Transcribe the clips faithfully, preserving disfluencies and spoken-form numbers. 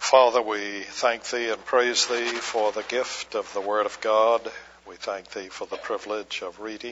Father, we thank Thee and praise Thee for the gift of the Word of God. We thank Thee for the privilege of reading,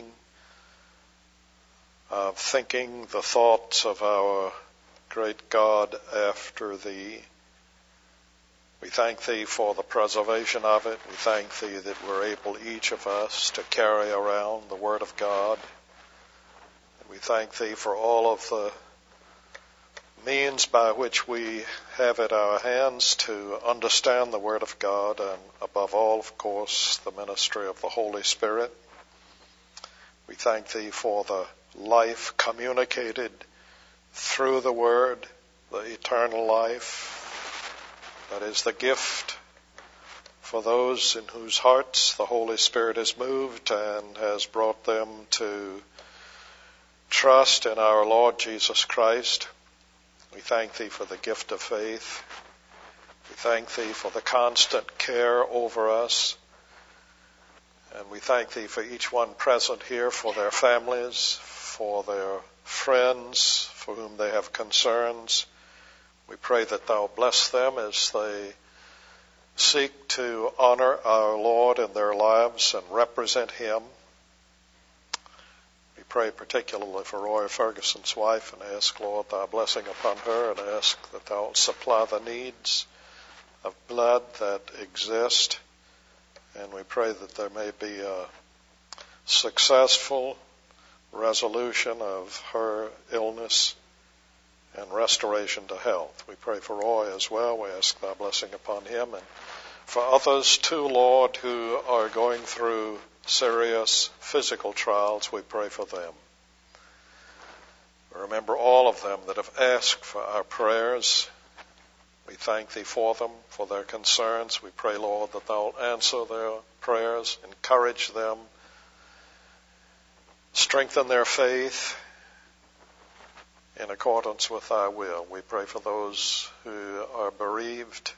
of thinking the thoughts of our great God after Thee. We thank Thee for the preservation of it. We thank Thee that we're able, each of us, to carry around the Word of God. We thank Thee for all of the means by which we have at our hands to understand the Word of God, and above all, of course, the ministry of the Holy Spirit. We thank Thee for the life communicated through the Word, the eternal life that is the gift for those in whose hearts the Holy Spirit has moved and has brought them to trust in our Lord Jesus Christ. We thank Thee for the gift of faith. We thank Thee for the constant care over us. And we thank Thee for each one present here, for their families, for their friends, for whom they have concerns. We pray that Thou bless them as they seek to honor our Lord in their lives and represent Him. We pray particularly for Roy Ferguson's wife and ask, Lord, Thy blessing upon her, and ask that Thou wilt supply the needs of blood that exist. And we pray that there may be a successful resolution of her illness and restoration to health. We pray for Roy as well. We ask Thy blessing upon him, and for others too, Lord, who are going through serious physical trials, we pray for them. Remember all of them that have asked for our prayers. We thank Thee for them, for their concerns. We pray, Lord, that Thou wilt answer their prayers, encourage them, strengthen their faith in accordance with Thy will. We pray for those who are bereaved.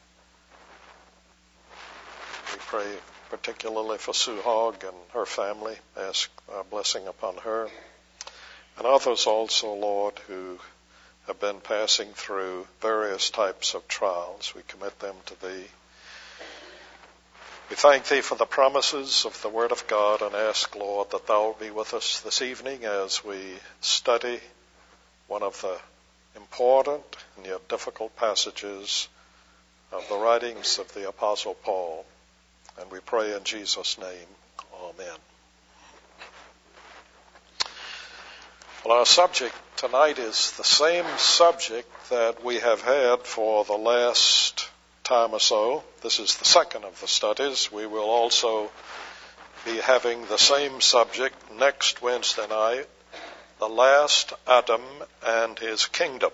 We pray particularly for Sue Hogg and her family. Ask our blessing upon her. And others also, Lord, who have been passing through various types of trials. We commit them to Thee. We thank Thee for the promises of the Word of God, and ask, Lord, that Thou wilt be with us this evening as we study one of the important and yet difficult passages of the writings of the Apostle Paul. And we pray in Jesus' name, Amen. Well, our subject tonight is the same subject that we have had for the last time or so. This is the second of the studies. We will also be having the same subject next Wednesday night, the last Adam and his kingdom.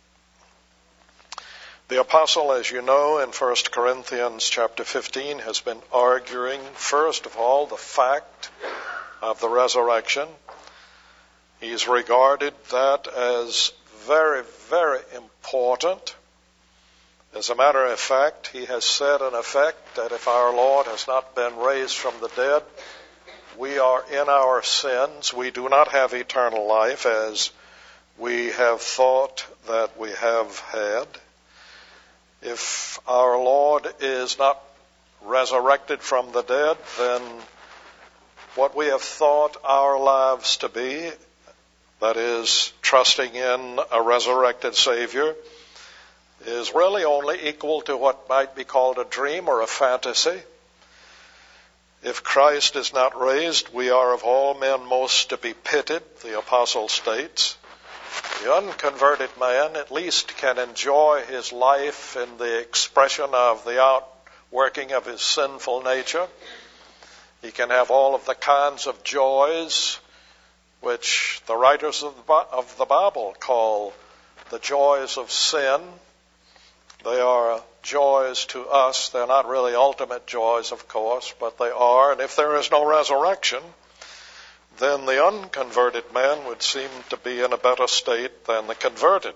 The apostle, as you know, in First Corinthians chapter fifteen, has been arguing, first of all, the fact of the resurrection. He's regarded that as very, very important. As a matter of fact, he has said in effect that if our Lord has not been raised from the dead, we are in our sins. We do not have eternal life as we have thought that we have had. If our Lord is not resurrected from the dead, then what we have thought our lives to be, that is, trusting in a resurrected Savior, is really only equal to what might be called a dream or a fantasy. If Christ is not raised, we are of all men most to be pitied, the apostle states. The unconverted man at least can enjoy his life in the expression of the outworking of his sinful nature. He can have all of the kinds of joys which the writers of the, of the Bible call the joys of sin. They are joys to us. They're not really ultimate joys, of course, but they are. And if there is no resurrection, then the unconverted man would seem to be in a better state than the converted.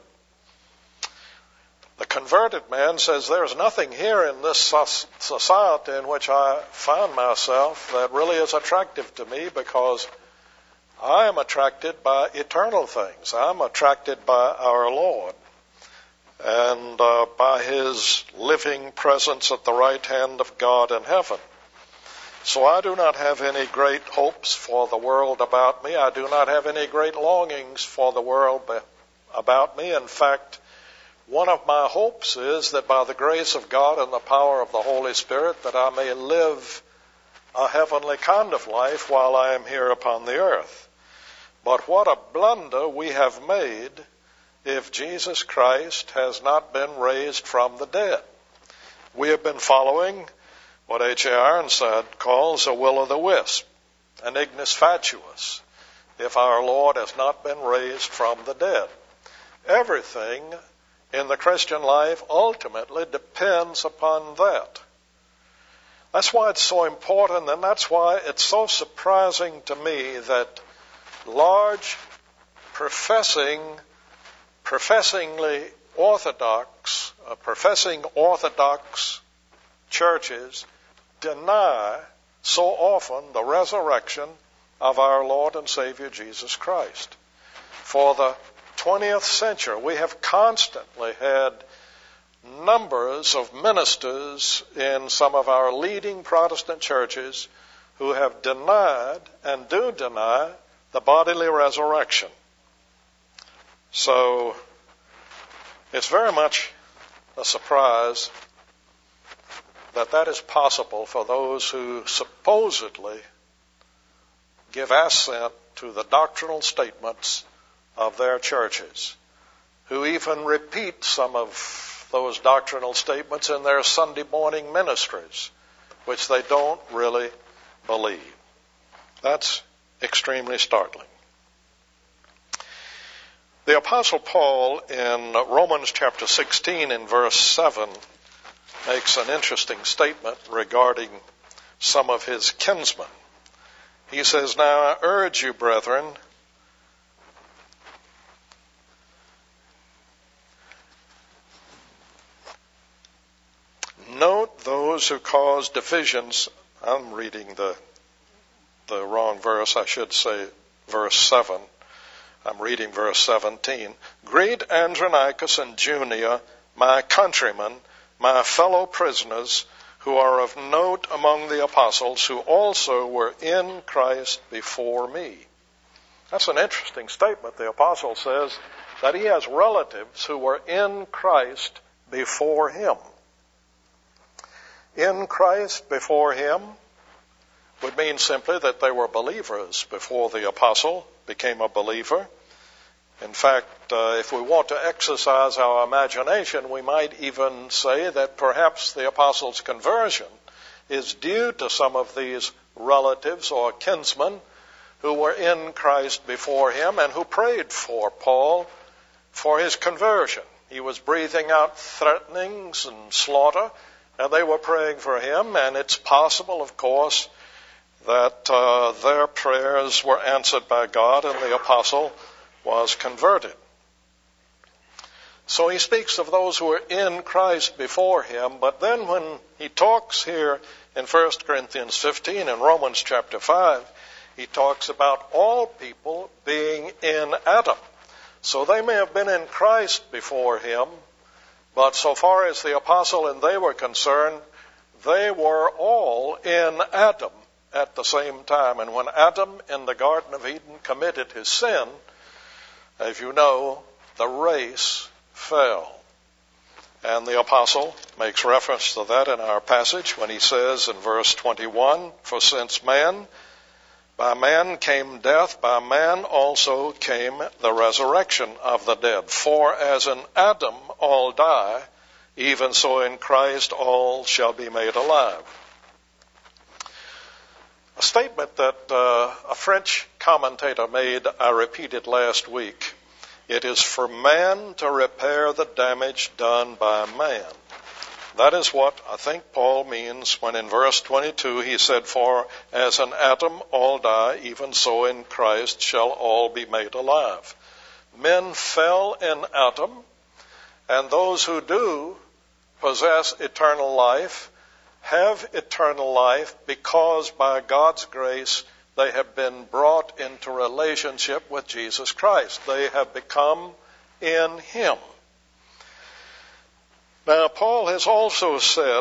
The converted man says, there's nothing here in this society in which I find myself that really is attractive to me, because I am attracted by eternal things. I'm attracted by our Lord. and uh, by his living presence at the right hand of God in heaven. So I do not have any great hopes for the world about me. I do not have any great longings for the world about me. In fact, one of my hopes is that by the grace of God and the power of the Holy Spirit, that I may live a heavenly kind of life while I am here upon the earth. But what a blunder we have made if Jesus Christ has not been raised from the dead. We have been following what H A Ironside calls a will-o'-the-wisp, an ignis fatuus, if our Lord has not been raised from the dead. Everything in the Christian life ultimately depends upon that. That's why it's so important, and that's why it's so surprising to me that large professing, professingly orthodox, uh, professing orthodox churches deny so often the resurrection of our Lord and Savior Jesus Christ. For the twentieth century, we have constantly had numbers of ministers in some of our leading Protestant churches who have denied and do deny the bodily resurrection. So it's very much a surprise that that is possible for those who supposedly give assent to the doctrinal statements of their churches, who even repeat some of those doctrinal statements in their Sunday morning ministries, which they don't really believe. That's extremely startling. The Apostle Paul in Romans chapter sixteen in verse seven makes an interesting statement regarding some of his kinsmen. He says, "Now I urge you, brethren, note those who cause divisions." I'm reading the the wrong verse. I should say verse seven. I'm reading verse seventeen. "Greet Andronicus and Junia, my countrymen, my fellow prisoners, who are of note among the apostles, who also were in Christ before me." That's an interesting statement. The apostle says that he has relatives who were in Christ before him. In Christ before him would mean simply that they were believers before the apostle became a believer. In fact, uh, if we want to exercise our imagination, we might even say that perhaps the apostle's conversion is due to some of these relatives or kinsmen who were in Christ before him and who prayed for Paul for his conversion. He was breathing out threatenings and slaughter, and they were praying for him, and it's possible, of course, that uh, their prayers were answered by God and the apostle was converted. So he speaks of those who were in Christ before him, but then when he talks here in First Corinthians fifteen and Romans chapter five, he talks about all people being in Adam. So they may have been in Christ before him, but so far as the apostle and they were concerned, they were all in Adam at the same time. And when Adam in the Garden of Eden committed his sin, as you know, the race fell. And the apostle makes reference to that in our passage when he says in verse twenty-one, "For since man, by man came death, by man also came the resurrection of the dead. For as in Adam all die, even so in Christ all shall be made alive." A statement that uh, a French commentator made, I repeated last week. It is for man to repair the damage done by man. That is what I think Paul means when in verse twenty-two he said, "For as in Adam all die, even so in Christ shall all be made alive." Men fell in Adam, and those who do possess eternal life have eternal life because by God's grace they have been brought into relationship with Jesus Christ. They have become in him. Now, Paul has also said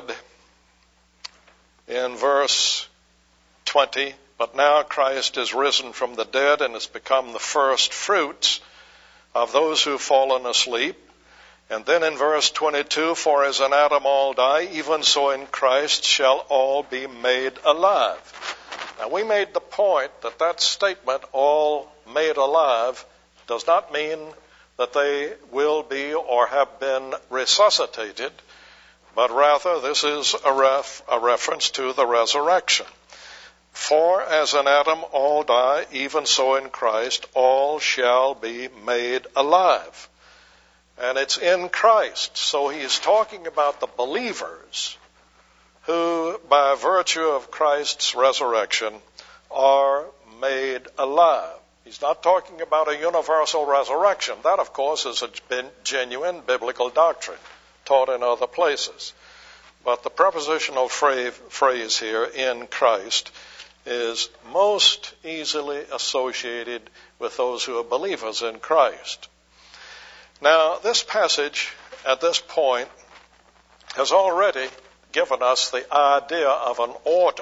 in verse twenty, but now Christ is risen from the dead and has become the first fruits of those who have fallen asleep. And then in verse twenty-two, for as in Adam all die, even so in Christ shall all be made alive. Now, we made the point that that statement, all made alive, does not mean that they will be or have been resuscitated, but rather this is a, ref, a reference to the resurrection. For as in Adam all die, even so in Christ all shall be made alive. And it's in Christ. So he's talking about the believers who, by virtue of Christ's resurrection, are made alive. He's not talking about a universal resurrection. That, of course, is a genuine biblical doctrine taught in other places. But the prepositional phrase here, in Christ, is most easily associated with those who are believers in Christ. Now, this passage at this point has already given us the idea of an order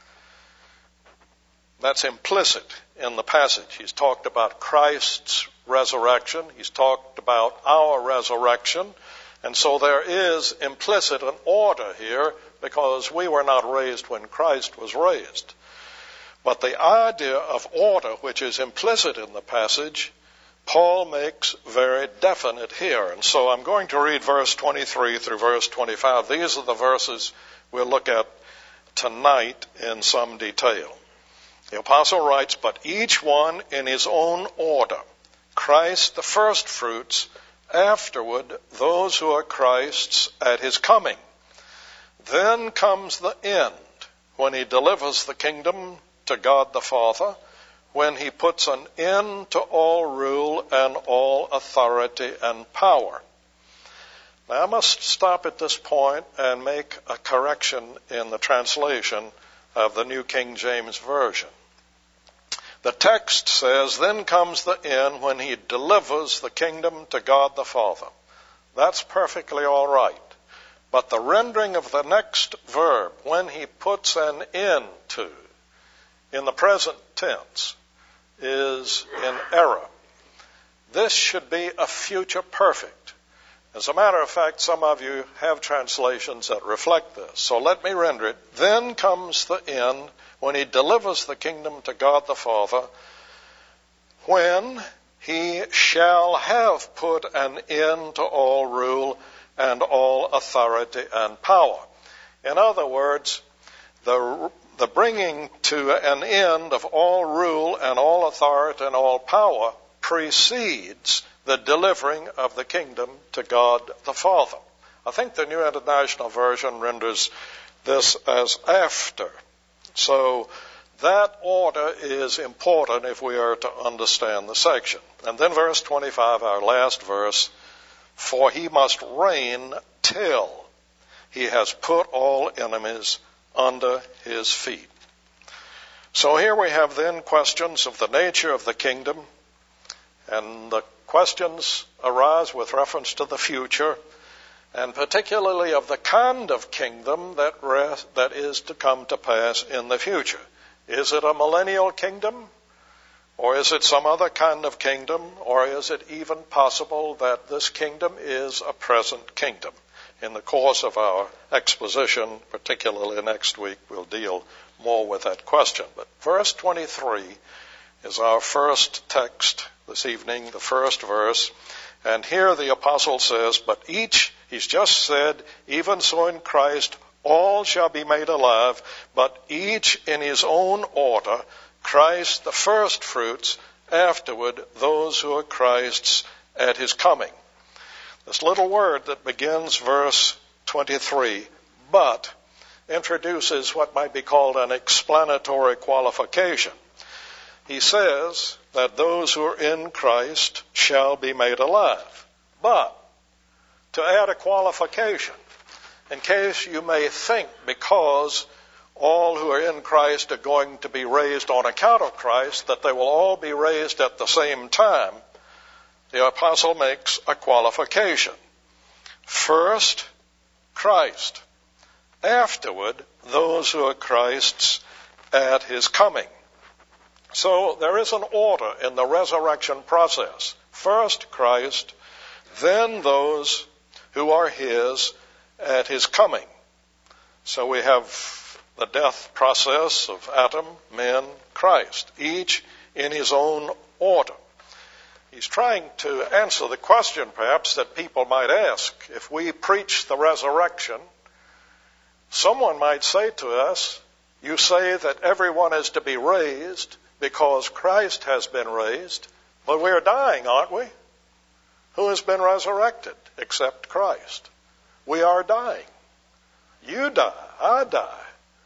that's implicit in the passage. He's talked about Christ's resurrection. He's talked about our resurrection. And so there is implicit an order here because we were not raised when Christ was raised. But the idea of order, which is implicit in the passage, Paul makes very definite here. And so I'm going to read verse twenty-three through verse twenty-five. These are the verses we'll look at tonight in some detail. The apostle writes, but each one in his own order, Christ the first fruits, afterward those who are Christ's at his coming. Then comes the end, when he delivers the kingdom to God the Father, when he puts an end to all rule and all authority and power. Now I must stop at this point and make a correction in the translation of the New King James Version. The text says, then comes the end when he delivers the kingdom to God the Father. That's perfectly all right. But the rendering of the next verb, when he puts an end to, in the present tense, is in error. This should be a future perfect. As a matter of fact, some of you have translations that reflect this. So let me render it. Then comes the end when he delivers the kingdom to God the Father, when he shall have put an end to all rule and all authority and power. In other words, the, the bringing to an end of all rule and all authority and all power precedes the delivering of the kingdom to God the Father. I think the New International Version renders this as after. So that order is important if we are to understand the section. And then verse twenty-five, our last verse, for he must reign till he has put all enemies under his feet. So here we have then questions of the nature of the kingdom, and the questions arise with reference to the future, and particularly of the kind of kingdom that rest, that is to come to pass in the future. Is it a millennial kingdom? Or is it some other kind of kingdom? Or is it even possible that this kingdom is a present kingdom? In the course of our exposition, particularly next week, we'll deal more with that question. But verse twenty-three is our first text this evening, the first verse. And here the apostle says, but each, he's just said, even so in Christ, all shall be made alive, but each in his own order, Christ the first fruits, afterward those who are Christ's at his coming. This little word that begins verse twenty-three, but, introduces what might be called an explanatory qualification. He says that those who are in Christ shall be made alive. But, to add a qualification, in case you may think because all who are in Christ are going to be raised on account of Christ, that they will all be raised at the same time, the apostle makes a qualification. First, Christ. Afterward, those who are Christ's at his coming. So there is an order in the resurrection process. First Christ, then those who are his at his coming. So we have the death process of Adam, men, Christ, each in his own order. He's trying to answer the question, perhaps, that people might ask. If we preach the resurrection, someone might say to us, you say that everyone is to be raised because Christ has been raised, but we're dying, aren't we? Who has been resurrected except Christ? We are dying. You die, I die.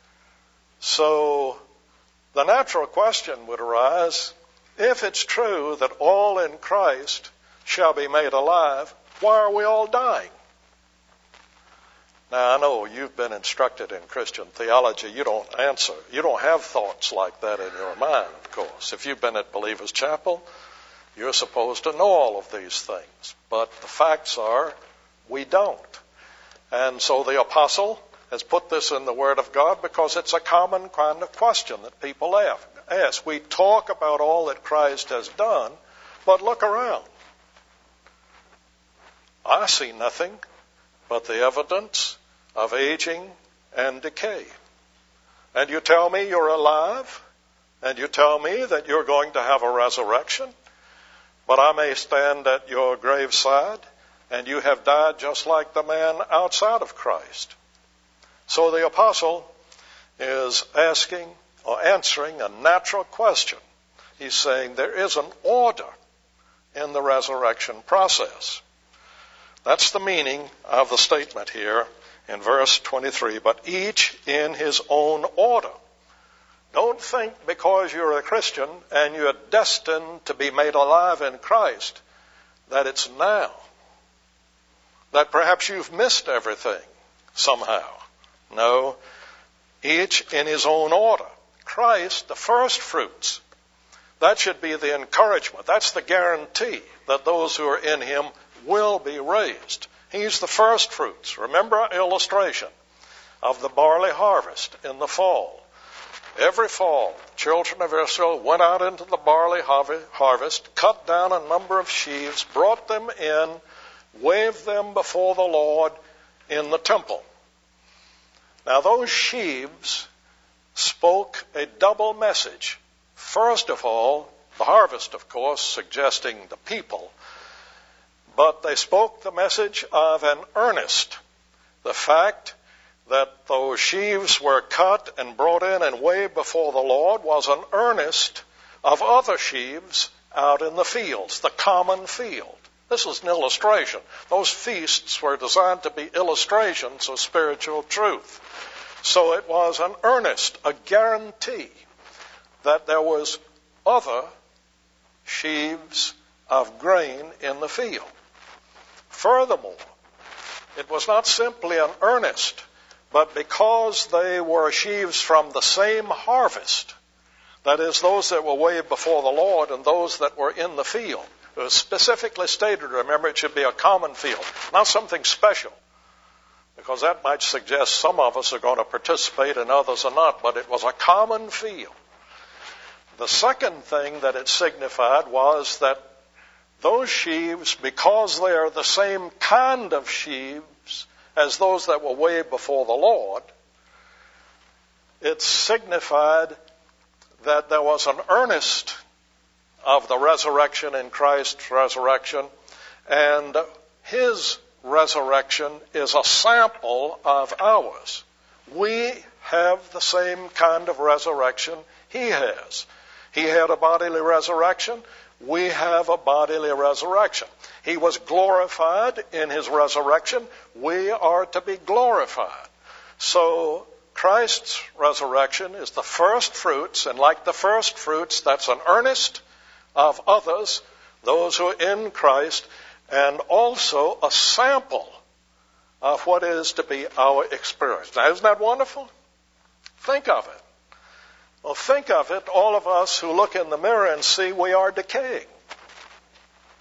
So the natural question would arise, if it's true that all in Christ shall be made alive, why are we all dying? Now, I know you've been instructed in Christian theology. You don't answer. You don't have thoughts like that in your mind, of course. If you've been at Believers Chapel, you're supposed to know all of these things. But the facts are, we don't. And so the apostle has put this in the Word of God because it's a common kind of question that people ask. We talk about all that Christ has done, but look around. I see nothing but the evidence of aging and decay. And you tell me you're alive, and you tell me that you're going to have a resurrection, but I may stand at your graveside, and you have died just like the man outside of Christ. So the apostle is asking or answering a natural question. He's saying there is an order in the resurrection process. That's the meaning of the statement here in verse twenty-three, but each in his own order. Don't think because you're a Christian and you're destined to be made alive in Christ that it's now. That perhaps you've missed everything somehow. No, each in his own order. Christ, the first fruits. That should be the encouragement. That's the guarantee that those who are in him will be raised. He's the first fruits. Remember our illustration of the barley harvest in the fall. Every fall, the children of Israel went out into the barley harvest, cut down a number of sheaves, brought them in, waved them before the Lord in the temple. Now those sheaves spoke a double message. First of all, the harvest, of course, suggesting the people, but they spoke the message of an earnest. The fact that those sheaves were cut and brought in and waved before the Lord was an earnest of other sheaves out in the fields, the common field. This is an illustration. Those feasts were designed to be illustrations of spiritual truth. So it was an earnest, a guarantee that there was other sheaves of grain in the field. Furthermore, it was not simply an earnest, but because they were sheaves from the same harvest, that is, those that were waved before the Lord and those that were in the field. It was specifically stated, remember, it should be a common field, not something special, because that might suggest some of us are going to participate and others are not, but it was a common field. The second thing that it signified was that those sheaves, because they are the same kind of sheaves as those that were waved before the Lord, it signified that there was an earnest of the resurrection in Christ's resurrection, and his resurrection is a sample of ours. We have the same kind of resurrection he has. He had a bodily resurrection. We have a bodily resurrection. He was glorified in his resurrection. We are to be glorified. So Christ's resurrection is the first fruits, and like the first fruits, that's an earnest of others, those who are in Christ, and also a sample of what is to be our experience. Now, isn't that wonderful? Think of it. Well, think of it, all of us who look in the mirror and see we are decaying.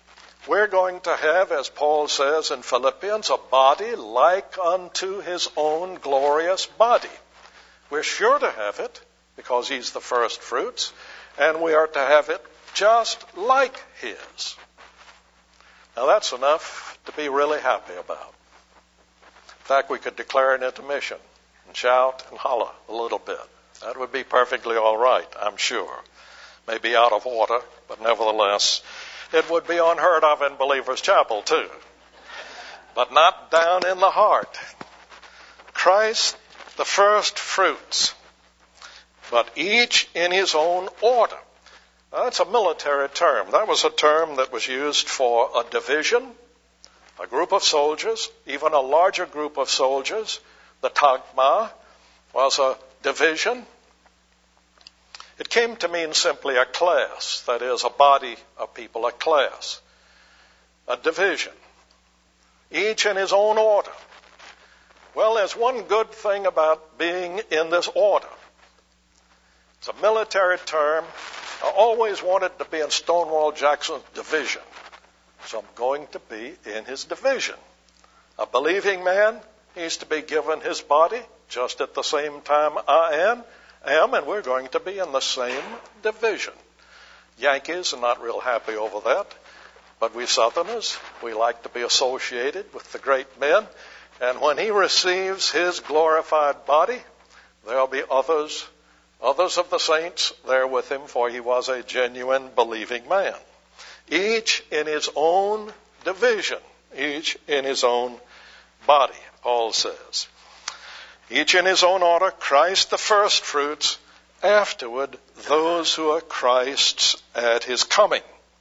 We're going to have, as Paul says in Philippians, a body like unto his own glorious body. We're sure to have it because he's the first fruits, and we are to have it just like his. Now that's enough to be really happy about. In fact, we could declare an intermission and shout and holler a little bit. That would be perfectly all right, I'm sure. Maybe out of order, but nevertheless, it would be unheard of in Believers Chapel too. But not down in the heart. Christ, the first fruits, but each in his own order. Now, that's a military term. That was a term that was used for a division, a group of soldiers, even a larger group of soldiers. The tagma was a division. It came to mean simply a class, that is, a body of people, a class, a division, each in his own order. Well, there's one good thing about being in this order. It's a military term. I always wanted to be in Stonewall Jackson's division, so I'm going to be in his division. A believing man needs to be given his body just at the same time I am. am, and we're going to be in the same division. Yankees are not real happy over that, but we Southerners, we like to be associated with the great men, and when he receives his glorified body, there'll be others, others of the saints there with him, for he was a genuine believing man. Each in his own division, each in his own body, Paul says. Each in his own order, Christ the first fruits, afterward those who are Christ's at his coming.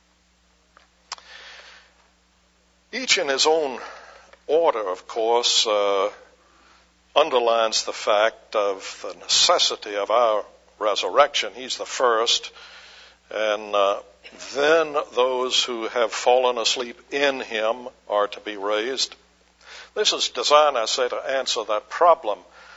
Each in his own order, of course, uh, underlines the fact of the necessity of our resurrection. He's the first, and uh, then those who have fallen asleep in him are to be raised. This is designed, I say, to answer that problem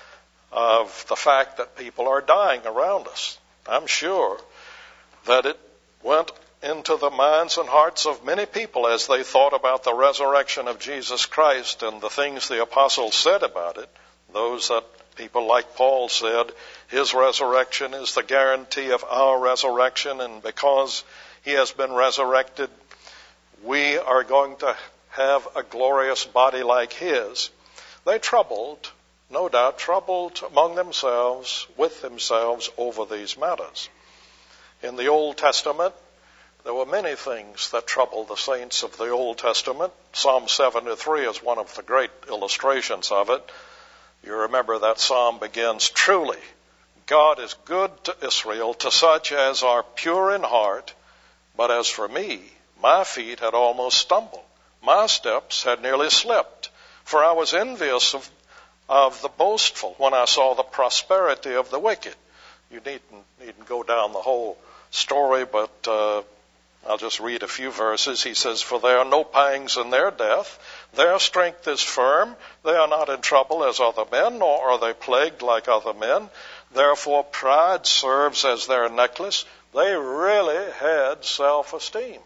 of the fact that people are dying around us. I'm sure that it went into the minds and hearts of many people as they thought about the resurrection of Jesus Christ and the things the apostles said about it. Those that people like Paul said, his resurrection is the guarantee of our resurrection, and because he has been resurrected, we are going to have a glorious body like his. They troubled, no doubt, troubled among themselves, with themselves over these matters. In the Old Testament, there were many things that troubled the saints of the Old Testament. Psalm seventy-three is one of the great illustrations of it. You remember that psalm begins, "Truly, God is good to Israel, to such as are pure in heart. But as for me, my feet had almost stumbled. My steps had nearly slipped. For I was envious of, of the boastful when I saw the prosperity of the wicked." You needn't, needn't go down the whole story, but uh, I'll just read a few verses. He says, "For there are no pangs in their death. Their strength is firm. They are not in trouble as other men, nor are they plagued like other men. Therefore pride serves as their necklace." They really had self-esteem.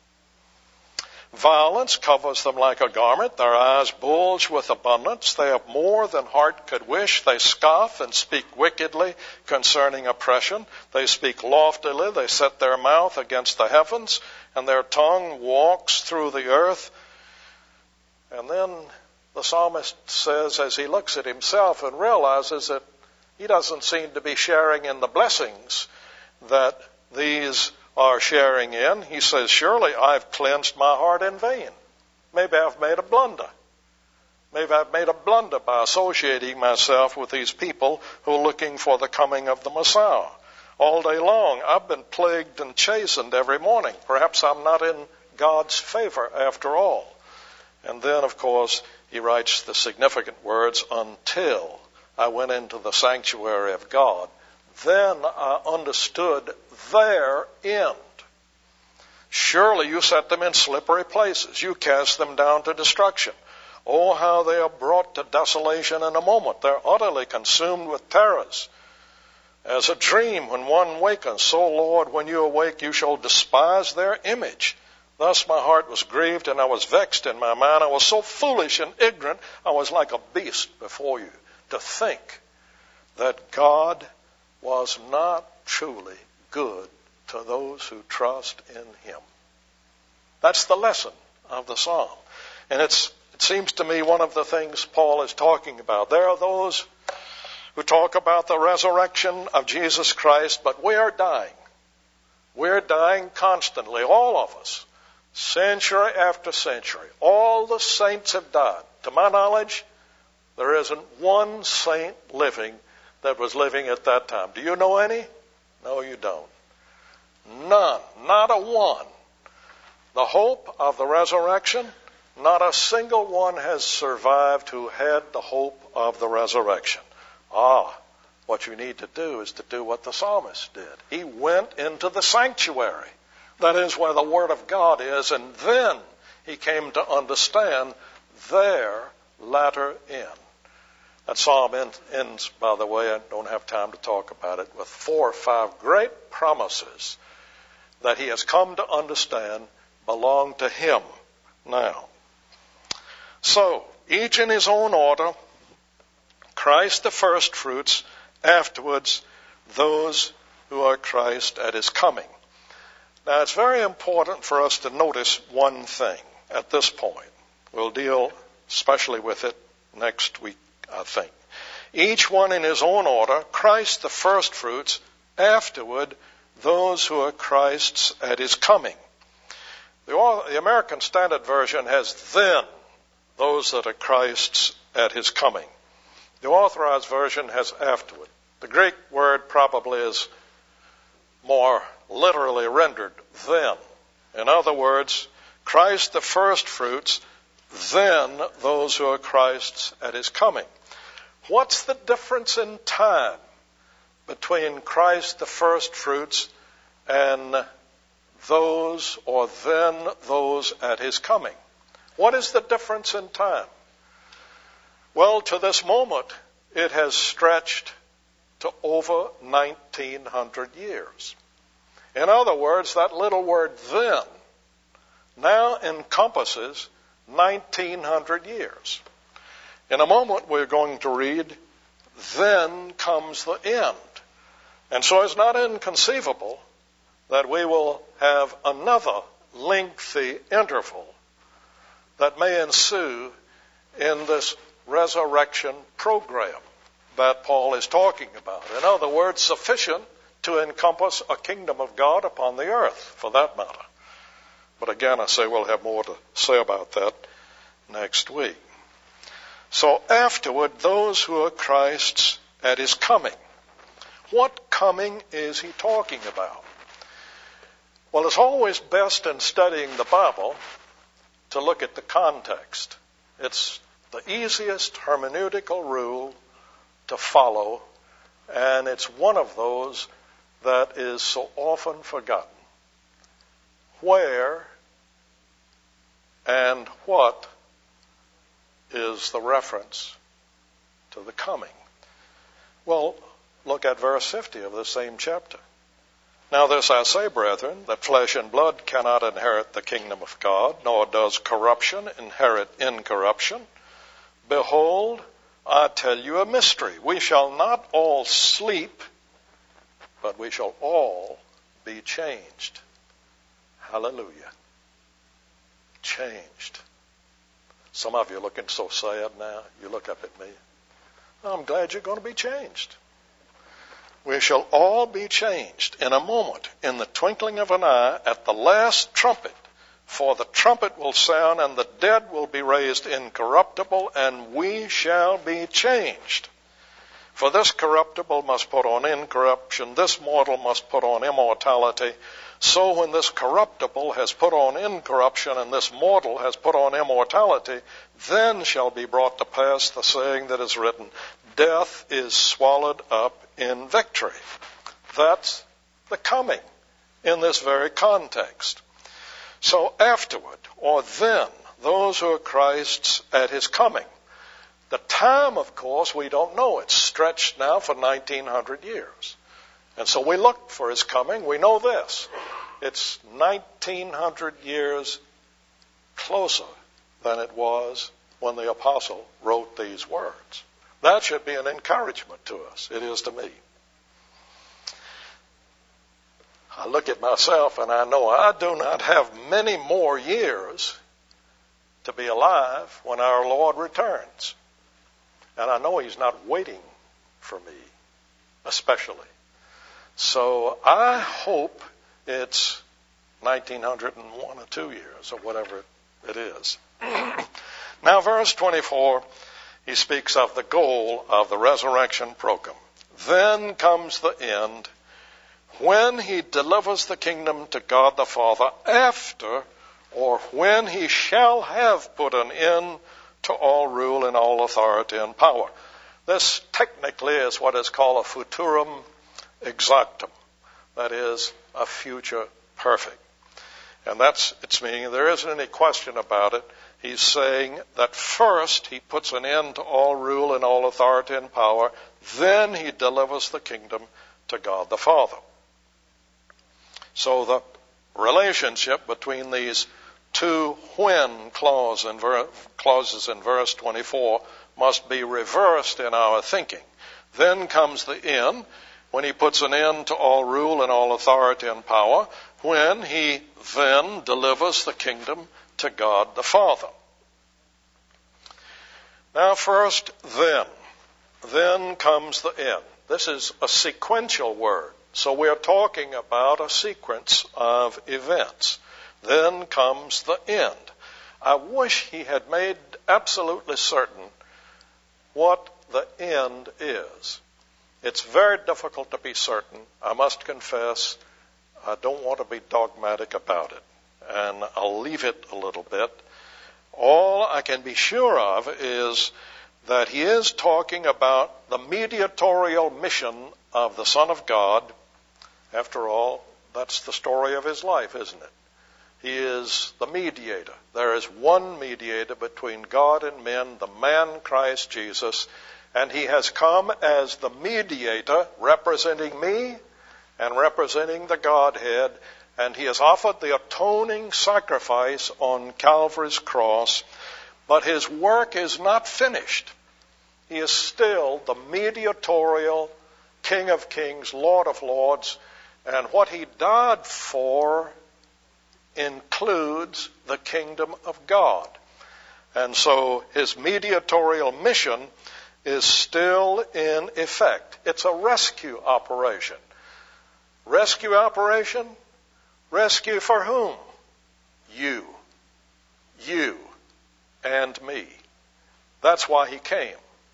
"Violence covers them like a garment. Their eyes bulge with abundance. They have more than heart could wish. They scoff and speak wickedly concerning oppression. They speak loftily. They set their mouth against the heavens, and their tongue walks through the earth." And then the psalmist says, as he looks at himself and realizes that he doesn't seem to be sharing in the blessings that these are sharing in, he says, "Surely I've cleansed my heart in vain. Maybe I've made a blunder. Maybe I've made a blunder by associating myself with these people who are looking for the coming of the Messiah. All day long, I've been plagued and chastened every morning. Perhaps I'm not in God's favor after all." And then, of course, he writes the significant words, "Until I went into the sanctuary of God, then I understood their end. Surely you set them in slippery places. You cast them down to destruction. Oh, how they are brought to desolation in a moment. They're utterly consumed with terrors. As a dream when one wakens, so, Lord, when you awake, you shall despise their image. Thus my heart was grieved, and I was vexed in my mind. I was so foolish and ignorant, I was like a beast before you. To think that God was not truly good to those who trust in him. That's the lesson of the psalm. And it's, it seems to me one of the things Paul is talking about. There are those who talk about the resurrection of Jesus Christ, but we are dying. We're dying constantly, all of us, century after century. All the saints have died. To my knowledge, there isn't one saint living that was living at that time. Do you know any? No, you don't. None. Not a one. The hope of the resurrection, not a single one has survived who had the hope of the resurrection. Ah, what you need to do is to do what the psalmist did. He went into the sanctuary. That is where the Word of God is, and then he came to understand their latter end. That psalm ends, by the way, I don't have time to talk about it, with four or five great promises that he has come to understand belong to him now. So, each in his own order, Christ the first fruits, afterwards those who are Christ at his coming. Now, it's very important for us to notice one thing at this point. We'll deal especially with it next week, I think. Each one in his own order, Christ the first fruits, afterward those who are Christ's at his coming. The, the American Standard Version has then those that are Christ's at his coming. The Authorized Version has afterward. The Greek word probably is more literally rendered then. In other words, Christ the first fruits, then those who are Christ's at his coming. What's the difference in time between Christ the first fruits and those, or then those at his coming? What is the difference in time? Well, to this moment, it has stretched to over nineteen hundred years. In other words, that little word then now encompasses nineteen hundred years. In a moment, we're going to read, then comes the end. And so it's not inconceivable that we will have another lengthy interval that may ensue in this resurrection program that Paul is talking about. In other words, sufficient to encompass a kingdom of God upon the earth, for that matter. But again, I say we'll have more to say about that next week. So afterward, those who are Christ's at his coming. What coming is he talking about? Well, it's always best in studying the Bible to look at the context. It's the easiest hermeneutical rule to follow, and it's one of those that is so often forgotten. Where and what is the reference to the coming? Well, look at verse fifty of the same chapter. Now this I say, brethren, that flesh and blood cannot inherit the kingdom of God, nor does corruption inherit incorruption. Behold, I tell you a mystery. We shall not all sleep, but we shall all be changed. Hallelujah. Changed. Some of you are looking so sad now. You look up at me. I'm glad you're going to be changed. We shall all be changed in a moment, in the twinkling of an eye, at the last trumpet. For the trumpet will sound, and the dead will be raised incorruptible, and we shall be changed. For this corruptible must put on incorruption, this mortal must put on immortality. So when this corruptible has put on incorruption, and this mortal has put on immortality, then shall be brought to pass the saying that is written, death is swallowed up in victory. That's the coming in this very context. So afterward, or then, those who are Christ's at his coming. The time, of course, we don't know. It's stretched now for nineteen hundred years. And so we look for his coming. We know this. It's nineteen hundred years closer than it was when the apostle wrote these words. That should be an encouragement to us. It is to me. I look at myself and I know I do not have many more years to be alive when our Lord returns. And I know He's not waiting for me, especially. So I hope it's nineteen hundred one or two years or whatever it is. Now, verse twenty-four, he speaks of the goal of the resurrection program. Then comes the end, when He delivers the kingdom to God the Father, after or when He shall have put an end to all rule and all authority and power. This technically is what is called a futurum exactum. That is, a future perfect. And that's its meaning. There isn't any question about it. He's saying that first He puts an end to all rule and all authority and power. Then He delivers the kingdom to God the Father. So the relationship between these two when clause in ver- clauses in verse twenty-four must be reversed in our thinking. Then comes the end, when He puts an end to all rule and all authority and power, when He then delivers the kingdom to God the Father. Now first, then. Then comes the end. This is a sequential word. So we're talking about a sequence of events. Then comes the end. I wish he had made absolutely certain what the end is. It's very difficult to be certain. I must confess, I don't want to be dogmatic about it. And I'll leave it a little bit. All I can be sure of is that he is talking about the mediatorial mission of the Son of God. After all, that's the story of his life, isn't it? He is the mediator. There is one mediator between God and men, the man Christ Jesus, and he has come as the mediator representing me and representing the Godhead, and he has offered the atoning sacrifice on Calvary's cross, but his work is not finished. He is still the mediatorial King of Kings, Lord of Lords, and what he died for includes the kingdom of God. And so his mediatorial mission is still in effect. It's a rescue operation. Rescue operation? Rescue for whom? You. You and me. That's why he came.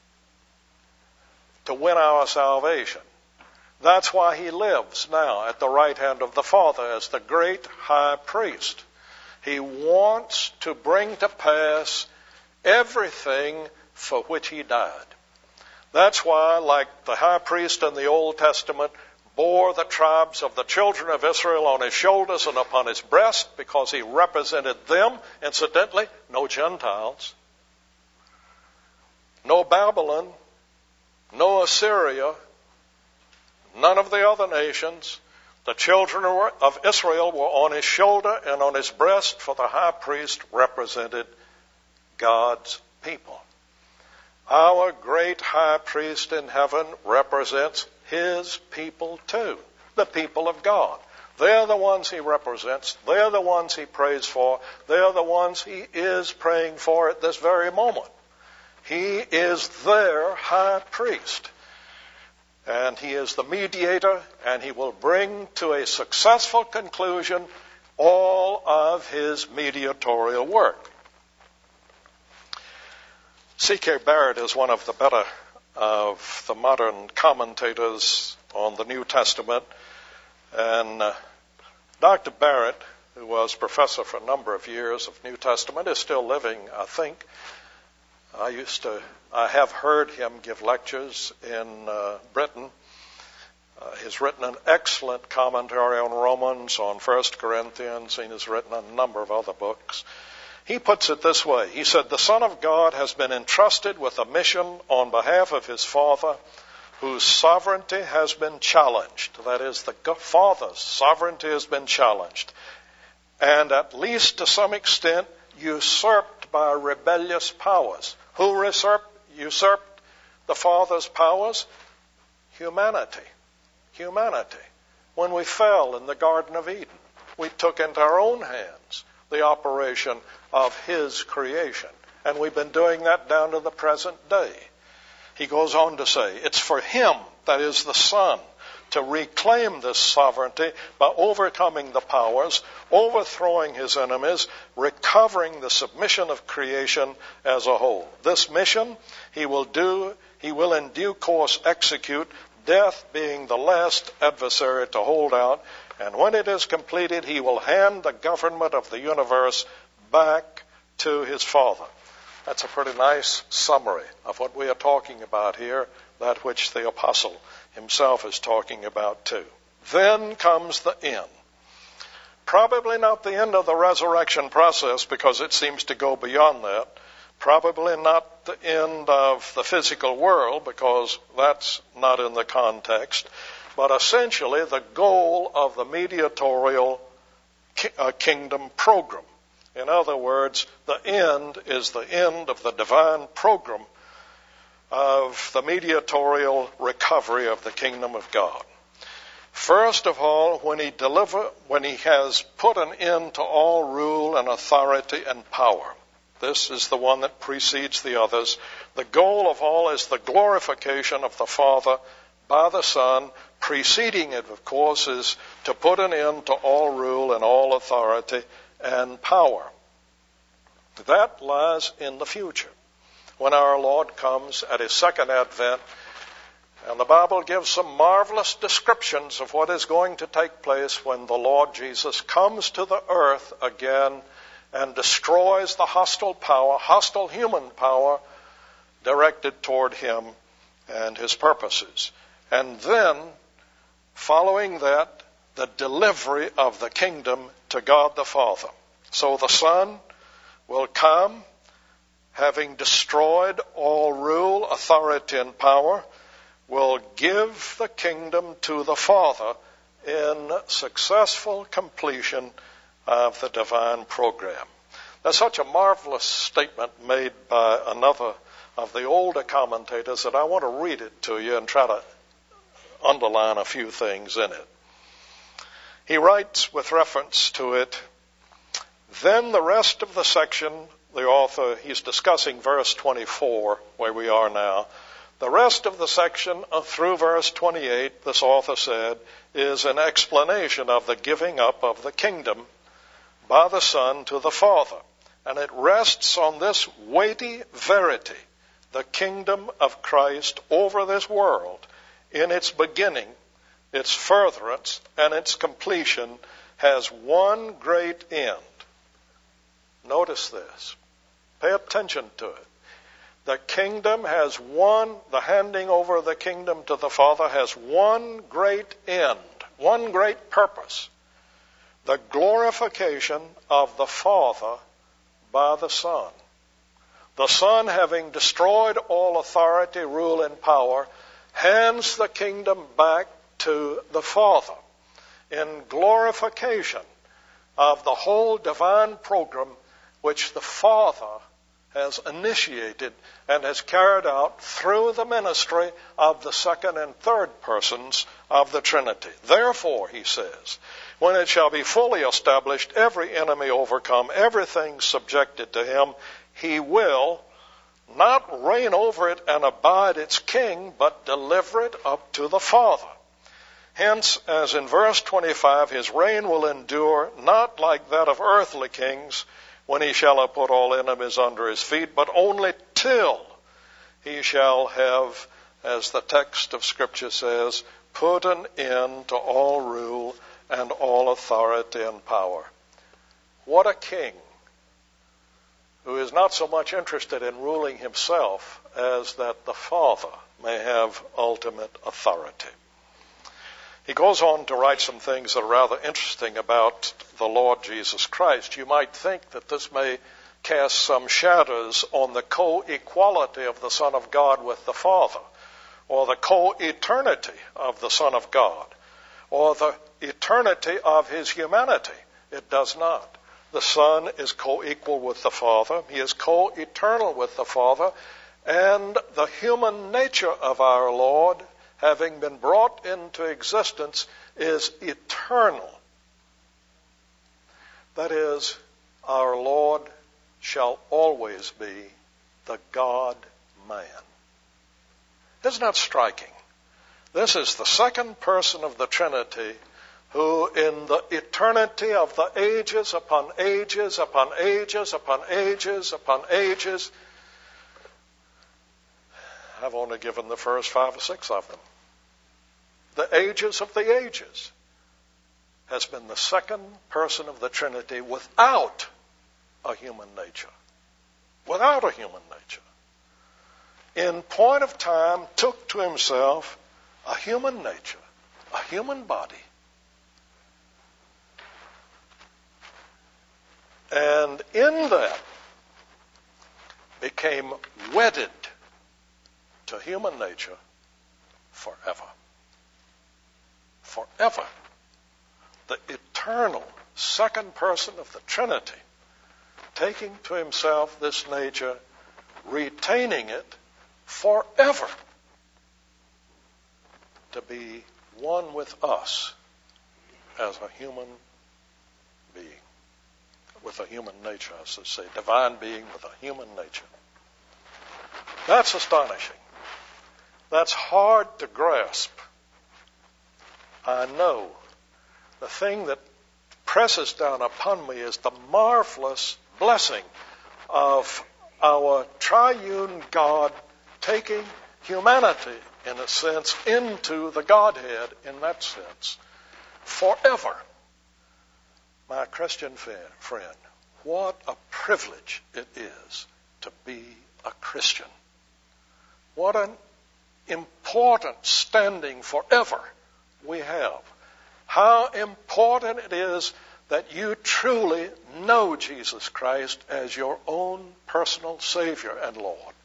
To win our salvation. That's why he lives now at the right hand of the Father as the great high priest. He wants to bring to pass everything for which he died. That's why, like the high priest in the Old Testament, bore the tribes of the children of Israel on his shoulders and upon his breast because he represented them. Incidentally, no Gentiles, no Babylon, no Assyria, none of the other nations. The children of Israel were on his shoulder and on his breast, for the high priest represented God's people. Our great high priest in heaven represents his people too, the people of God. They're the ones he represents. They're the ones he prays for. They're the ones he is praying for at this very moment. He is their high priest. And he is the mediator, and he will bring to a successful conclusion all of his mediatorial work. C K Barrett is one of the better of the modern commentators on the New Testament. And uh, Doctor Barrett, who was professor for a number of years of New Testament, is still living, I think. I used to, I have heard him give lectures in uh, Britain. Uh, he's written an excellent commentary on Romans, on First Corinthians, and he's written a number of other books. He puts it this way. He said, the Son of God has been entrusted with a mission on behalf of his Father, whose sovereignty has been challenged. That is, the Father's sovereignty has been challenged, and at least to some extent usurped by rebellious powers. Who usurped, usurped the Father's powers? Humanity. Humanity. When we fell in the Garden of Eden, we took into our own hands the operation of His creation. And we've been doing that down to the present day. He goes on to say, it's for Him, that is the Son, to reclaim this sovereignty by overcoming the powers, overthrowing His enemies, recovering the submission of creation as a whole. This mission He will do, He will in due course execute, death being the last adversary to hold out, and when it is completed, He will hand the government of the universe back to His Father. That's a pretty nice summary of what we are talking about here, that which the apostle himself is talking about too. Then comes the end. Probably not the end of the resurrection process, because it seems to go beyond that. Probably not the end of the physical world, because that's not in the context. But essentially the goal of the mediatorial kingdom program. In other words, the end is the end of the divine program of the mediatorial recovery of the kingdom of God. First of all, when he deliver, when he has put an end to all rule and authority and power. This is the one that precedes the others. The goal of all is the glorification of the Father by the Son. Preceding it, of course, is to put an end to all rule and all authority and power. That lies in the future, when our Lord comes at His second advent. And the Bible gives some marvelous descriptions of what is going to take place when the Lord Jesus comes to the earth again and destroys the hostile power, hostile human power, directed toward Him and His purposes. And then, following that, the delivery of the kingdom to God the Father. So the Son will come, having destroyed all rule, authority, and power, will give the kingdom to the Father in successful completion of the divine program. There's such a marvelous statement made by another of the older commentators that I want to read it to you and try to underline a few things in it. He writes with reference to it, then the rest of the section, the author, he's discussing verse twenty-four, where we are now. The rest of the section through verse twenty-eight, this author said, is an explanation of the giving up of the kingdom by the Son to the Father. And it rests on this weighty verity. The kingdom of Christ over this world, in its beginning, its furtherance, and its completion, has one great end. Notice this. Pay attention to it. The kingdom has one, the handing over of the kingdom to the Father has one great end, one great purpose. The glorification of the Father by the Son. The Son, having destroyed all authority, rule, and power, hands the kingdom back to the Father in glorification of the whole divine program which the Father has initiated and has carried out through the ministry of the second and third persons of the Trinity. Therefore, he says, when it shall be fully established, every enemy overcome, everything subjected to Him, He will not reign over it and abide its king, but deliver it up to the Father. Hence, as in verse twenty-five, His reign will endure not like that of earthly kings, when He shall have put all enemies under His feet, but only till He shall have, as the text of Scripture says, put an end to all rule and all authority and power. What a king who is not so much interested in ruling himself as that the Father may have ultimate authority. He goes on to write some things that are rather interesting about the Lord Jesus Christ. You might think that this may cast some shadows on the co-equality of the Son of God with the Father. or the co-eternity of the Son of God, or the eternity of his humanity. It does not. The Son is co-equal with the Father. He is co-eternal with the Father. And the human nature of our Lord, having been brought into existence, is eternal. That is, our Lord shall always be the God-man. Isn't that striking? This is the second person of the Trinity who in the eternity of the ages upon ages upon ages upon ages upon ages, I've only given the first five or six of them. The ages of the ages has been the second person of the Trinity without a human nature. Without a human nature. In point of time, took to himself a human nature, a human body. And in that became wedded to human nature forever. Forever. The eternal second person of the Trinity, taking to himself this nature, retaining it forever to be one with us as a human being. With a human nature, I should say. Divine being with a human nature. That's astonishing. That's hard to grasp. I know. The thing that presses down upon me is the marvelous blessing of our triune God taking humanity, in a sense, into the Godhead in that sense, forever. My Christian friend, what a privilege it is to be a Christian. What an important standing forever we have. How important it is that you truly know Jesus Christ as your own personal Savior and Lord.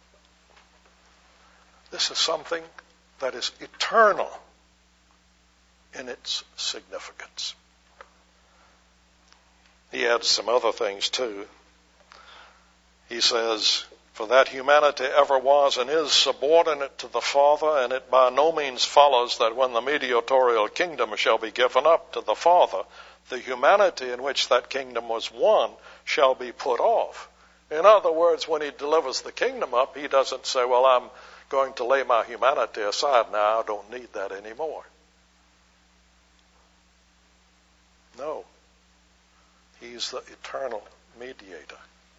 This is something that is eternal in its significance. He adds some other things too. He says, for that humanity ever was and is subordinate to the Father, and it by no means follows that when the mediatorial kingdom shall be given up to the Father, the humanity in which that kingdom was won shall be put off. In other words, when he delivers the kingdom up, he doesn't say, well, I'm going to lay my humanity aside now. I don't need that anymore. No. He's the eternal mediator.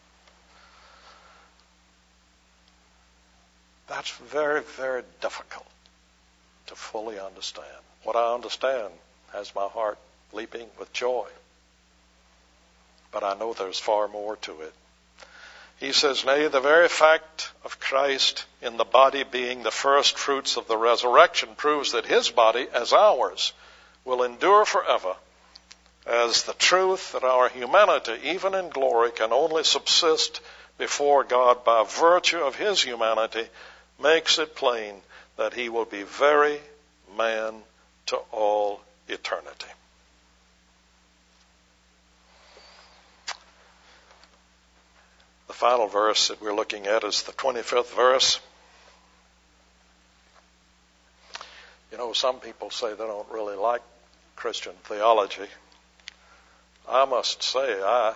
That's very, very difficult to fully understand. What I understand has my heart leaping with joy. But I know there's far more to it. He says, nay, the very fact of Christ in the body being the first fruits of the resurrection proves that his body, as ours, will endure forever, as the truth that our humanity, even in glory, can only subsist before God by virtue of his humanity, makes it plain that he will be very man to all eternity. The final verse that we're looking at is the twenty-fifth verse. You know, some people say they don't really like Christian theology. I must say, I,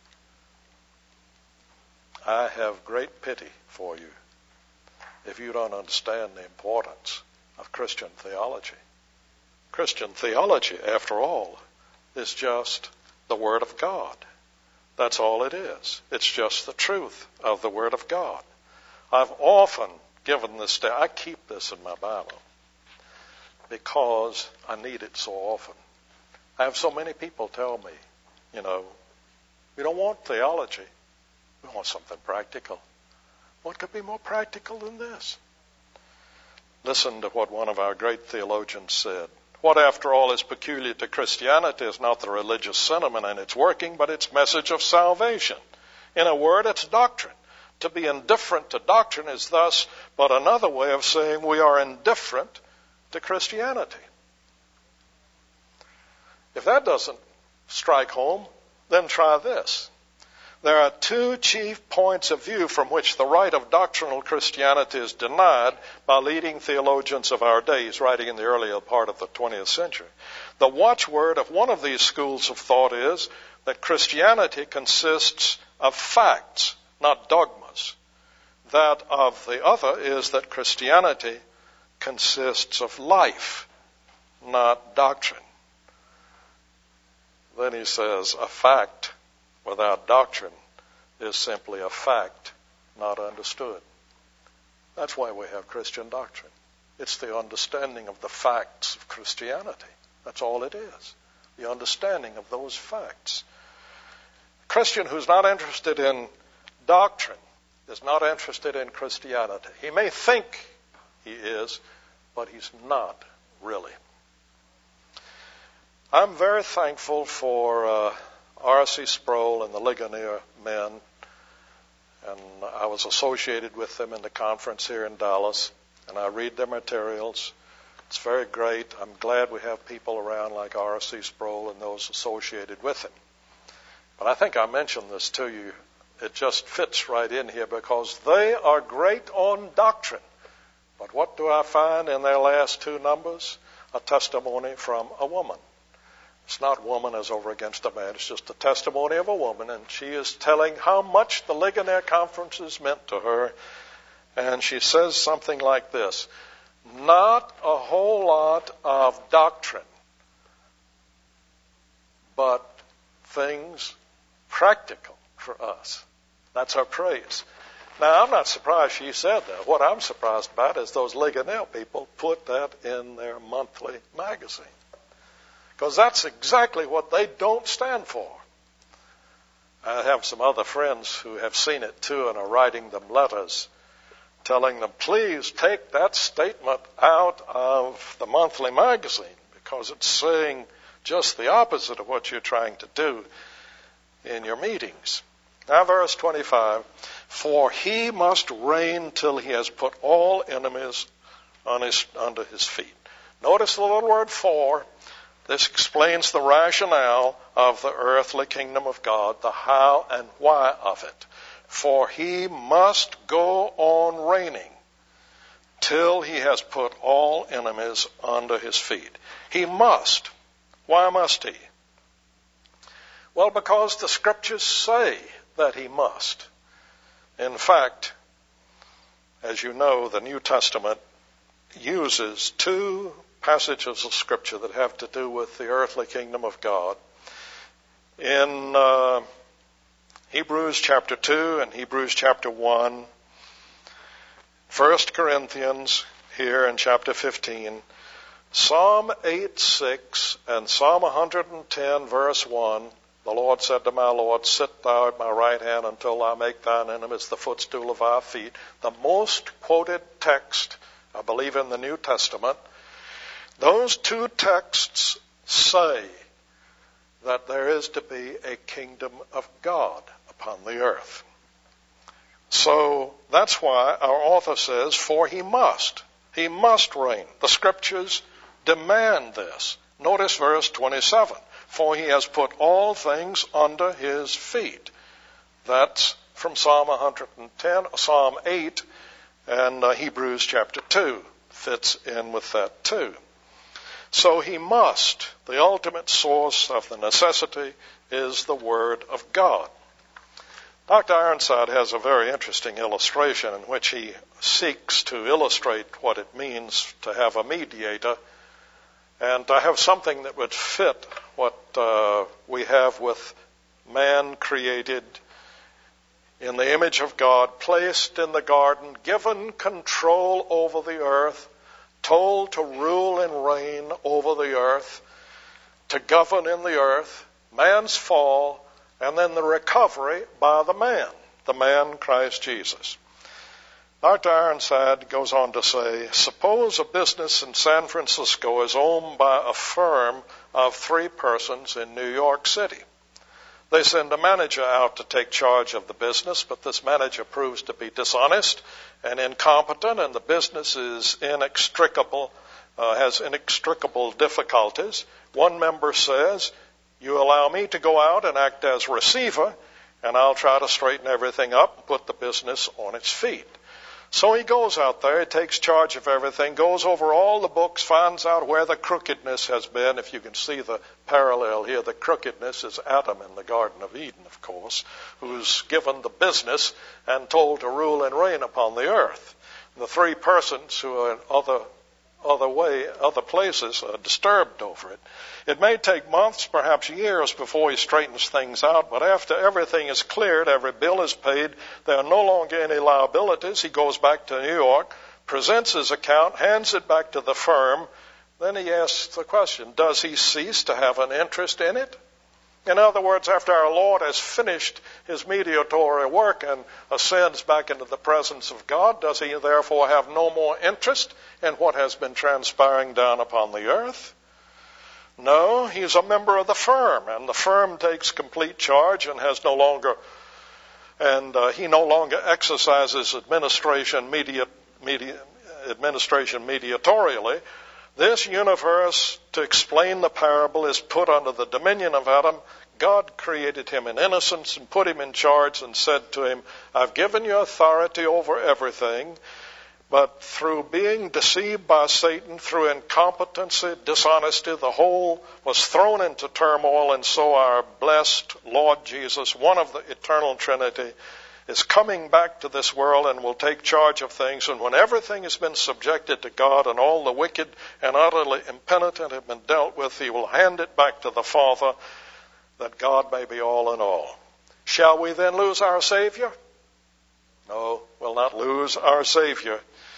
I have great pity for you if you don't understand the importance of Christian theology. Christian theology, after all, is just the Word of God. That's all it is. It's just the truth of the Word of God. I've often given this, I keep this in my Bible because I need it so often. I have so many people tell me, you know, we don't want theology. We want something practical. What could be more practical than this? Listen to what one of our great theologians said. What, after all, is peculiar to Christianity is not the religious sentiment and its working, but its message of salvation. In a word, its doctrine. to be indifferent to doctrine is thus but another way of saying we are indifferent to Christianity. If that doesn't strike home, then try this. There are two chief points of view from which the right of doctrinal Christianity is denied by leading theologians of our days, writing in the earlier part of the twentieth century. The watchword of one of these schools of thought is that Christianity consists of facts, not dogmas. That of the other is that Christianity consists of life, not doctrine. Then he says, a fact without doctrine is simply a fact not understood. That's why we have Christian doctrine. It's the understanding of the facts of Christianity. That's all it is. The understanding of those facts. A Christian who's not interested in doctrine is not interested in Christianity. He may think he is, but he's not really. I'm very thankful for uh, R C Sproul and the Ligonier men, and I was associated with them in the conference here in Dallas, and I read their materials. It's very great. I'm glad we have people around like R C Sproul and those associated with him. But I think I mentioned this to you. It just fits right in here because they are great on doctrine. But what do I find in their last two numbers? A testimony from a woman. It's not woman as over against a man. It's just a testimony of a woman, and she is telling how much the Ligonier conferences meant to her. And she says something like this: not a whole lot of doctrine, but things practical for us. That's her praise. Now, I'm not surprised she said that. What I'm surprised about is those Ligonier people put that in their monthly magazine. Because that's exactly what they don't stand for. I have some other friends who have seen it too and are writing them letters telling them, please take that statement out of the monthly magazine because it's saying just the opposite of what you're trying to do in your meetings. Now verse twenty-five, for he must reign till he has put all enemies on his, under his feet. Notice the little word for. This explains the rationale of the earthly kingdom of God, the how and why of it. For he must go on reigning till he has put all enemies under his feet. He must. Why must he? Well, because the scriptures say that he must. In fact, as you know, the New Testament uses two passages of Scripture that have to do with the earthly kingdom of God. In uh, Hebrews chapter two and Hebrews chapter one, First Corinthians here in chapter fifteen, Psalm eight six and Psalm one hundred ten verse one, the Lord said to my Lord, sit thou at my right hand until I make thine enemies the footstool of our feet. The most quoted text, I believe, in the New Testament. Those two texts say that there is to be a kingdom of God upon the earth. So that's why our author says, for he must. He must reign. The scriptures demand this. Notice verse twenty-seven. For he has put all things under his feet. That's from Psalm one hundred ten, Psalm eight, and uh, Hebrews chapter two fits in with that too. So he must. The ultimate source of the necessity is the Word of God. Doctor Ironside has a very interesting illustration in which he seeks to illustrate what it means to have a mediator and to have something that would fit what uh, we have with man created in the image of God, placed in the garden, given control over the earth, told to rule and reign over the earth, to govern in the earth, man's fall, and then the recovery by the man, the man Christ Jesus. Doctor Ironside goes on to say, suppose a business in San Francisco is owned by a firm of three persons in New York City. They send a manager out to take charge of the business, but this manager proves to be dishonest and incompetent, and the business is inextricable, uh, has inextricable difficulties. One member says, "You allow me to go out and act as receiver, and I'll try to straighten everything up and put the business on its feet." So he goes out there, he takes charge of everything, goes over all the books, finds out where the crookedness has been. If you can see the parallel here, the crookedness is Adam in the Garden of Eden, of course, who's given the business and told to rule and reign upon the earth. The three persons who are in other other way, other places are disturbed over it. It may take months, perhaps years, before he straightens things out, but after everything is cleared, every bill is paid, there are no longer any liabilities, he goes back to New York, presents his account, hands it back to the firm. Then he asks the question, does he cease to have an interest in it? In other words, after our Lord has finished his mediatorial work and ascends back into the presence of God, does he therefore have no more interest in what has been transpiring down upon the earth? No, he's a member of the firm, and the firm takes complete charge and has no longer, and uh, he no longer exercises administration media, media, administration mediatorially. This universe, to explain the parable, is put under the dominion of Adam. God created him in innocence and put him in charge and said to him, "I've given you authority over everything." But through being deceived by Satan, through incompetency, dishonesty, the whole was thrown into turmoil, and so our blessed Lord Jesus, one of the eternal Trinity, is coming back to this world and will take charge of things. And when everything has been subjected to God and all the wicked and utterly impenitent have been dealt with, he will hand it back to the Father, that God may be all in all. Shall we then lose our Savior? No, we'll not lose our Savior,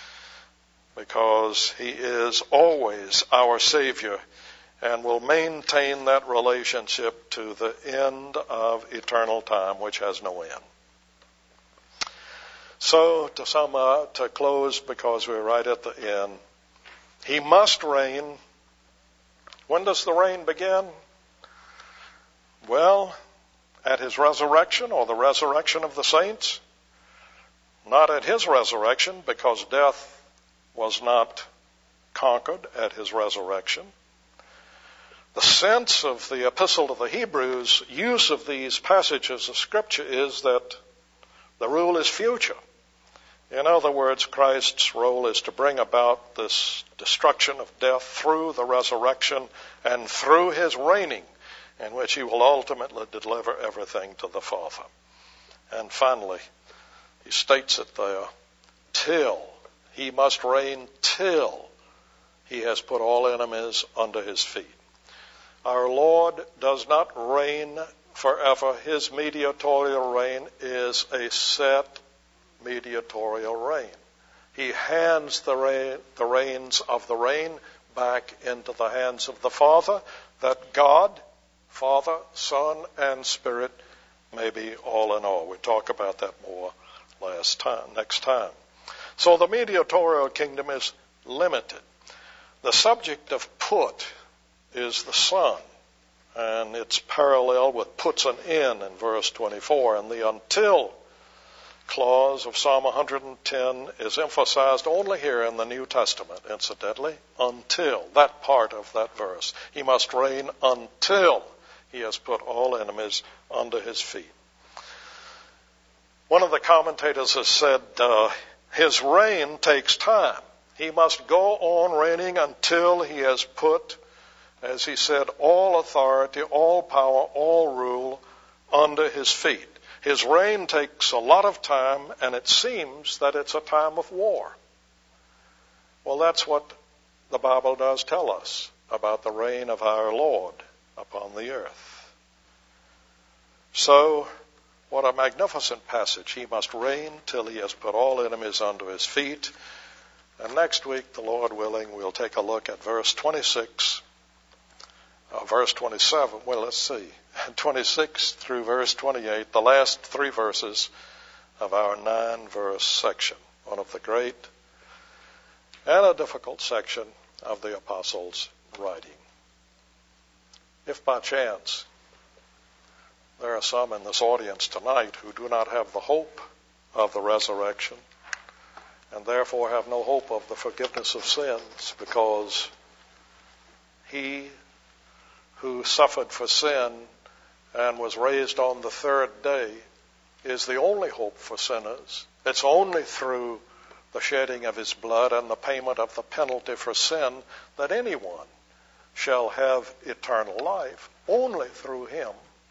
because he is always our Savior and will maintain that relationship to the end of eternal time, which has no end. So, to sum up, to close, because we're right at the end, he must reign. When does the reign begin? Well, at his resurrection, or the resurrection of the saints. Not at his resurrection, because death was not conquered at his resurrection. The sense of the Epistle to the Hebrews' use of these passages of Scripture is that the rule is future. In other words, Christ's role is to bring about this destruction of death through the resurrection and through his reigning, in which he will ultimately deliver everything to the Father. And finally, he states it there, till. He must reign till he has put all enemies under his feet. Our Lord does not reign forever. His mediatorial reign is a set mediatorial reign. He hands the, reign, the reins of the reign back into the hands of the Father, that God, Father, Son, and Spirit may be all in all. We'll talk about that more last time, next time. So the mediatorial kingdom is limited. The subject of put is the Son, and it's parallel with puts an in in verse twenty-four, and the until clause of Psalm one hundred ten is emphasized only here in the New Testament, incidentally, until, that part of that verse. He must reign until he has put all enemies under his feet. One of the commentators has said, uh, his reign takes time. He must go on reigning until he has put, as he said, all authority, all power, all rule under his feet. His reign takes a lot of time, and it seems that it's a time of war. Well, that's what the Bible does tell us about the reign of our Lord upon the earth. So, what a magnificent passage. He must reign till he has put all enemies under his feet. And next week, the Lord willing, we'll take a look at verse twenty-six, uh, verse twenty-seven. Well, let's see. twenty-six through verse twenty-eight, the last three verses of our nine-verse section, one of the great and a difficult section of the Apostles' writing. If by chance There are some in this audience tonight who do not have the hope of the resurrection and therefore have no hope of the forgiveness of sins, because he who suffered for sin and was raised on the third day is the only hope for sinners. It's only through the shedding of his blood and the payment of the penalty for sin that anyone shall have eternal life. Only through him.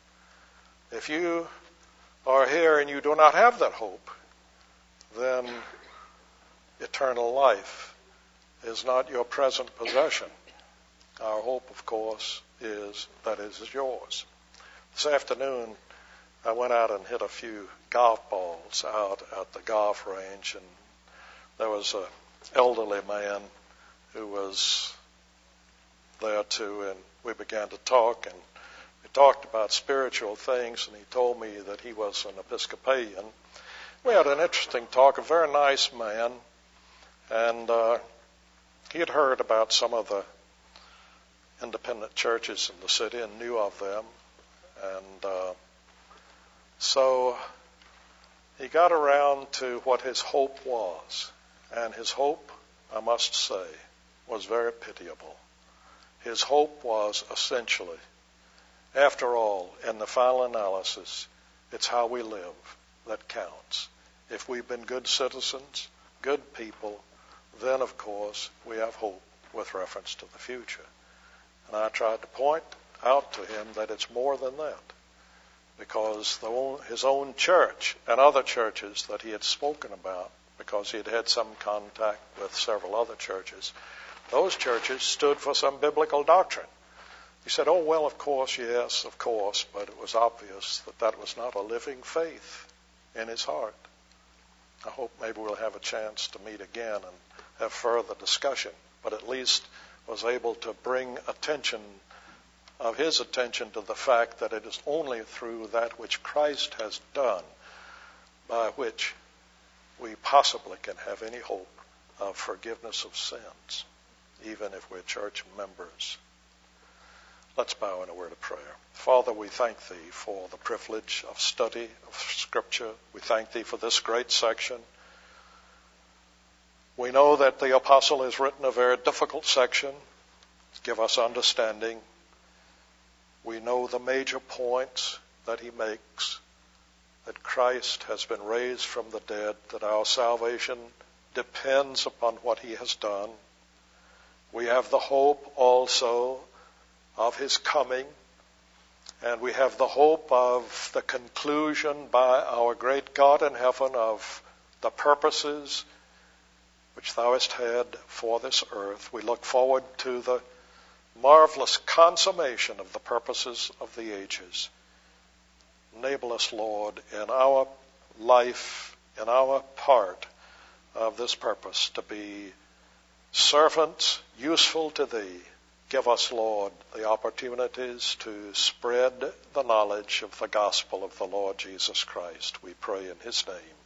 If you are here and you do not have that hope, then eternal life is not your present possession. Our hope, of course, is that it is yours. This afternoon, I went out and hit a few golf balls out at the golf range, and there was an elderly man who was there too, and we began to talk, and we talked about spiritual things, and he told me that he was an Episcopalian. We had an interesting talk, a very nice man, and uh, he had heard about some of the independent churches in the city and knew of them, and uh, so he got around to what his hope was, and his hope, I must say, was very pitiable. His hope was essentially, after all, in the final analysis, it's how we live that counts. If we've been good citizens, good people, then of course we have hope with reference to the future. And I tried to point out to him that it's more than that, because the own, his own church and other churches that he had spoken about, because he had had some contact with several other churches, those churches stood for some biblical doctrine. He said, oh, well, of course, yes, of course, but it was obvious that that was not a living faith in his heart. I hope maybe we'll have a chance to meet again and have further discussion, but at least was able to bring attention of his attention to the fact that it is only through that which Christ has done by which we possibly can have any hope of forgiveness of sins, even if we're church members. Let's bow in a word of prayer. Father, we thank Thee for the privilege of study of Scripture. We thank Thee for this great section. We know that the apostle has written a very difficult section. Give us understanding. We know the major points that he makes, that Christ has been raised from the dead, that our salvation depends upon what he has done. We have the hope also of his coming, and we have the hope of the conclusion by our great God in heaven of the purposes which thou hast had for this earth. We look forward to the marvelous consummation of the purposes of the ages. Enable us, Lord, in our life, in our part of this purpose, to be servants useful to Thee. Give us, Lord, the opportunities to spread the knowledge of the gospel of the Lord Jesus Christ. We pray in His name.